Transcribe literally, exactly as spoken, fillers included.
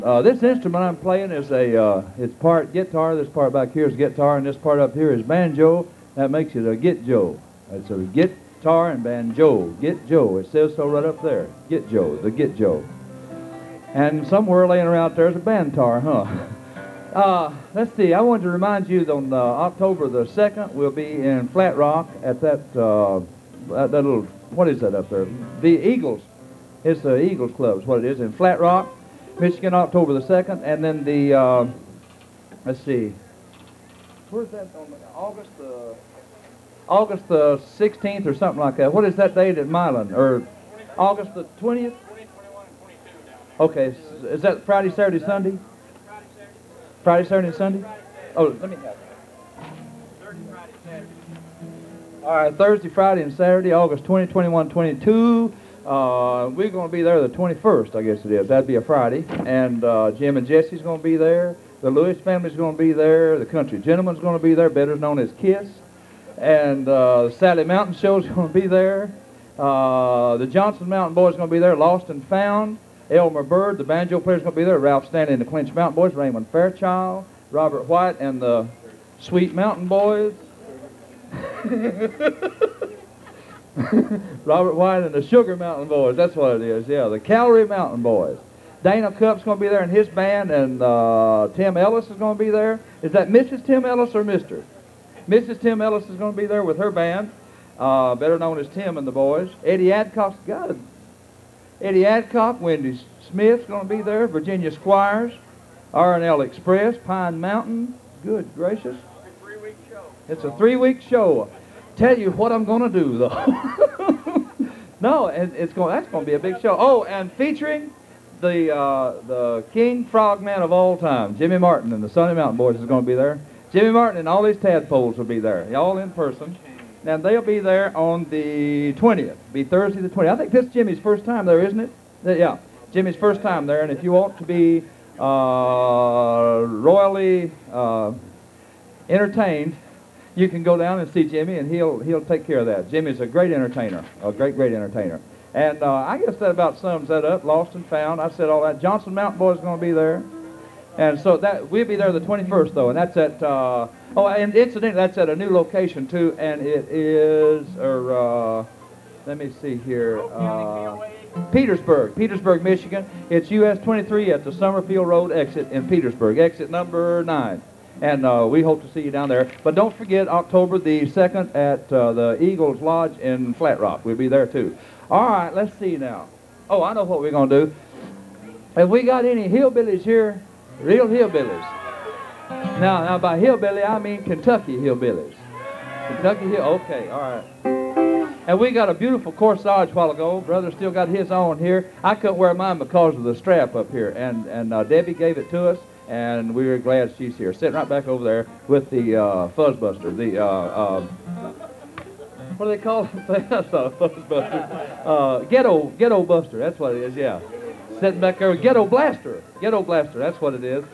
Uh, this instrument I'm playing is a, uh, it's part guitar, this part back here is guitar, and this part up here is banjo. That makes it a Git-jo. It's a guitar and banjo, Git-jo. It says so right up there, Git-jo, the Git-jo. And somewhere laying around there is a bantar, huh? Uh, let's see, I wanted to remind you that on uh, October the second, we'll be in Flat Rock at that, uh, that, that little, what is that up there? The Eagles. It's the Eagles Club is what it is in Flat Rock, Michigan, October the second. And then the, uh, let's see, where's that on the, August the, August the sixteenth or something like that. What is that date at Milan? Or August the twentieth? Okay, is that Friday, Saturday, Sunday? Friday, Saturday, and Sunday? Oh, let me have it. Thursday, Friday, Saturday. All right, Thursday, Friday, and Saturday, August twentieth, twenty-one, twenty-two. Uh, we're going to be there the twenty-first, I guess it is. That'd be a Friday. And uh, Jim and Jesse's going to be there. The Lewis family's going to be there. The Country Gentleman's going to be there, better known as KISS. And uh, the Sally Mountain Show's going to be there. Uh, the Johnson Mountain Boys going to be there, Lost and Found. Elmer Bird, the banjo player's going to be there. Ralph Stanley and the Clinch Mountain Boys. Raymond Fairchild. Robert White and the Sweet Mountain Boys. Robert White and the Sugar Mountain Boys. That's what it is. Yeah, the Calorie Mountain Boys. Dana Cupp's going to be there and his band, and uh, Tim Ellis is going to be there. Is that Missus Tim Ellis or Mister? Missus Tim Ellis is going to be there with her band, uh, better known as Tim and the Boys. Eddie Adcock's got it. Eddie Adcock, Wendy Smith's going to be there, Virginia Squires, R and L Express, Pine Mountain. Good gracious. It's a three-week show. It's a three-week show. Tell you what I'm going to do, though. No, it, it's going. That's going to be a big show. Oh, and featuring the uh, the King Frogman of all time, Jimmy Martin and the Sunny Mountain Boys is going to be there. Jimmy Martin and all these tadpoles will be there, all in person. And they'll be there on the twentieth. Be Thursday the twentieth. I think this is Jimmy's first time there, isn't it? Uh, yeah, Jimmy's first time there. And if you want to be uh, royally uh, entertained, you can go down and see Jimmy, and he'll he'll take care of that. Jimmy's a great entertainer, a great, great entertainer. And uh, I guess that about sums that up. Lost and Found. I said all that. Johnson Mountain Boys is going to be there. And so that we'll be there the twenty-first, though, and that's at, uh, oh, and incidentally, that's at a new location, too, and it is, or, uh, let me see here, uh, Petersburg, Petersburg, Michigan. It's U S twenty-three at the Summerfield Road exit in Petersburg, exit number nine. And uh, we hope to see you down there. But don't forget, October the second at uh, the Eagles Lodge in Flat Rock. We'll be there, too. All right, let's see now. Oh, I know what we're going to do. Have we got any hillbillies here? Real hillbillies. Now, now by hillbilly, I mean Kentucky hillbillies. Kentucky hill, okay, all right. And we got a beautiful corsage a while ago. Brother still got his on here. I couldn't wear mine because of the strap up here. And, and uh, Debbie gave it to us, and we were glad she's here. Sitting right back over there with the uh, Fuzzbuster, the, uh, uh, what do they call it? That's not a Fuzzbuster. Uh, ghetto, ghetto Buster, that's what it is, yeah. Sitting back there, Ghetto Blaster. Ghetto Blaster, that's what it is.